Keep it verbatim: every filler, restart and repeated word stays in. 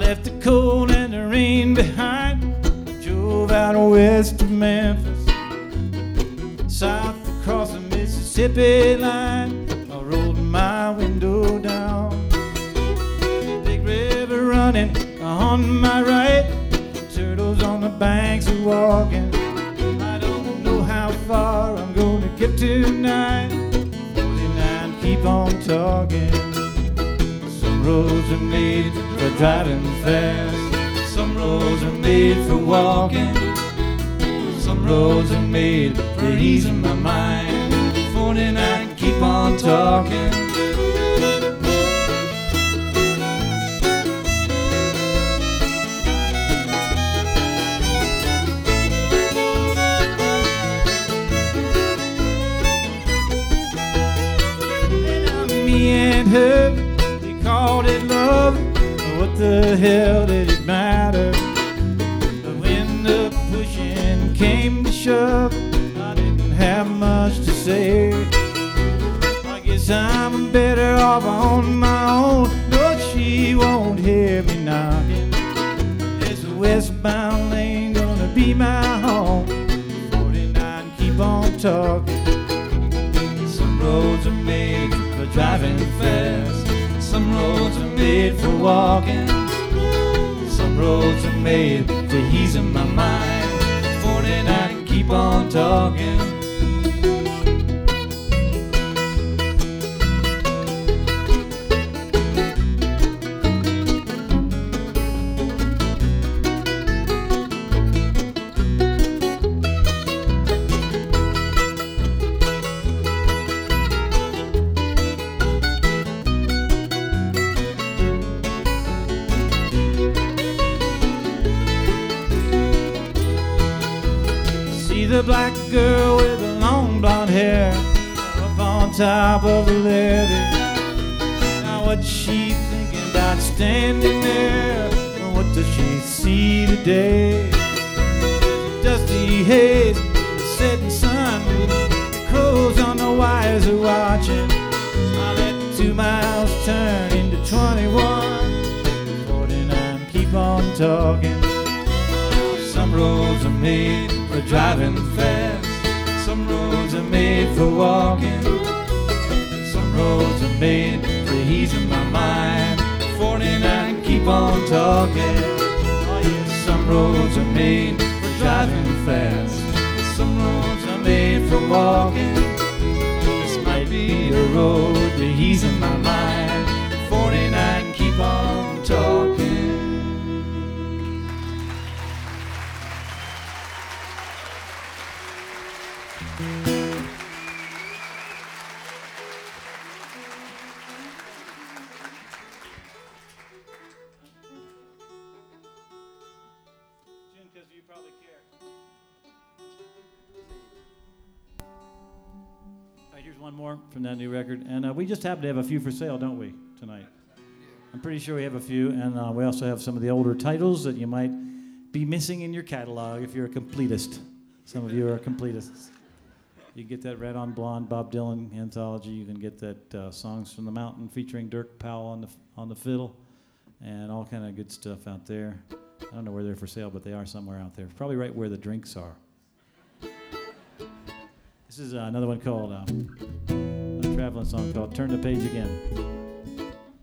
left the cold and the rain behind. Drove out west to Memphis, south across the Mississippi line. I rolled my window down. Big river running on my right, turtles on the banks are walking. I don't know how far I'm gonna get tonight. forty-nine, keep on talking. Some roads are made for driving fast, some roads are made for walking, some roads are made for easing my mind. forty-nine, keep on talking. Me and her, they called it love. What the hell did it matter? But when the pushing came to shove, I didn't have much to say. I guess I'm better off on my own. No, she won't hear me knocking. This westbound lane gonna be my home. forty-nine, keep on talking. Some roads are made for driving fast, some roads are made for walking, some roads are made for easing my mind. forty-nine, keep on talking. The black girl with the long blonde hair up on top of the levee. Now what's she thinking about standing there? What does she see today? There's a dusty haze, the setting sun, the crows on the wires are watching. I let two miles turn into twenty-one. forty-nine, keep on talking. Some roads are made for driving fast, some roads are made for walking, some roads are made for easing my mind. forty-nine, keep on talking. Oh yes, some roads are made for driving fast, some roads are made for walking. This might be a road to easing my mind. forty-nine, keep on talking. Because you probably care. All right, here's one more from that new record, and uh, we just happen to have a few for sale, don't we, tonight? I'm pretty sure we have a few, and uh, we also have some of the older titles that you might be missing in your catalog if you're a completist. Some of you are completists. You can get that Red on Blonde Bob Dylan anthology. You can get that uh, Songs from the Mountain featuring Dirk Powell on the on the fiddle, and all kind of good stuff out there. I don't know where they're for sale, but they are somewhere out there. Probably right where the drinks are. This is uh, another one called, uh, a traveling song called Turn the Page Again.